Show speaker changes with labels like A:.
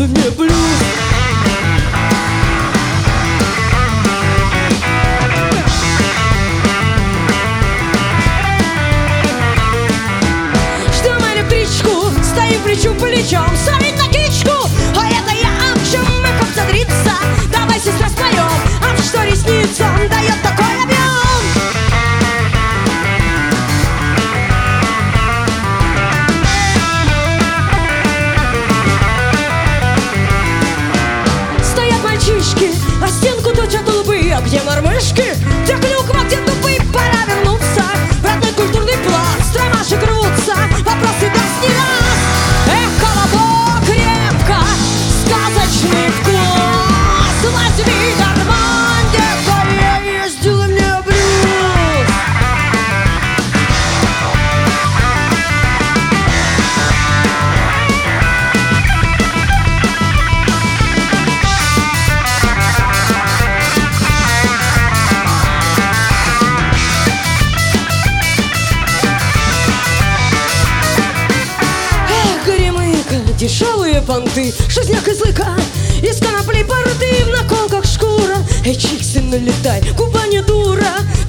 A: сделай мне блюз. Ждем электричку, стоим плечом к плечам, солить на кичку, а это я, в чем мы подсадриться. Давай, сестра, споем, а что ресницам дает такой объем. А стенку точат лбы, а где мормышки? Те клюква, где тупы, пора вернуться в родной культурный пласт. Ромашек рвутся, вопросы даст не раз. Эх, колобок крепко, сказочный вкус. Возьми карман, где-то сделай мне блюз. Дешевые понты, жизняк и злыка, из конопли порты, в наколках шкура. Эй, чиксы, налетай, губа не дура,